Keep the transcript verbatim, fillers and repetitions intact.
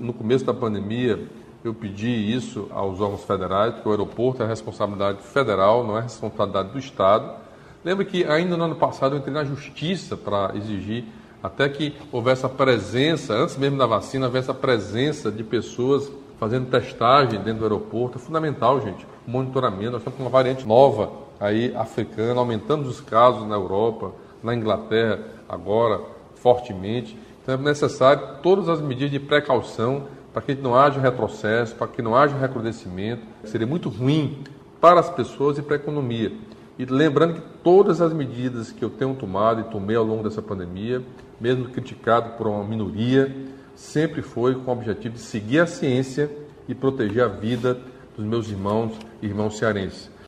no começo da pandemia, eu pedi isso aos órgãos federais, porque o aeroporto é responsabilidade federal, não é responsabilidade do Estado. Lembra que ainda no ano passado eu entrei na Justiça para exigir até que houvesse a presença, antes mesmo da vacina, houvesse a presença de pessoas fazendo testagem dentro do aeroporto. É fundamental, gente, o monitoramento. Nós estamos com uma variante nova aí, africana, aumentando os casos na Europa, na Inglaterra, agora, fortemente. Então é necessário todas as medidas de precaução para que não haja retrocesso, para que não haja recrudescimento. Seria muito ruim para as pessoas e para a economia. E lembrando que todas as medidas que eu tenho tomado e tomei ao longo dessa pandemia, mesmo criticado por uma minoria, sempre foi com o objetivo de seguir a ciência e proteger a vida dos meus irmãos e irmãos cearenses.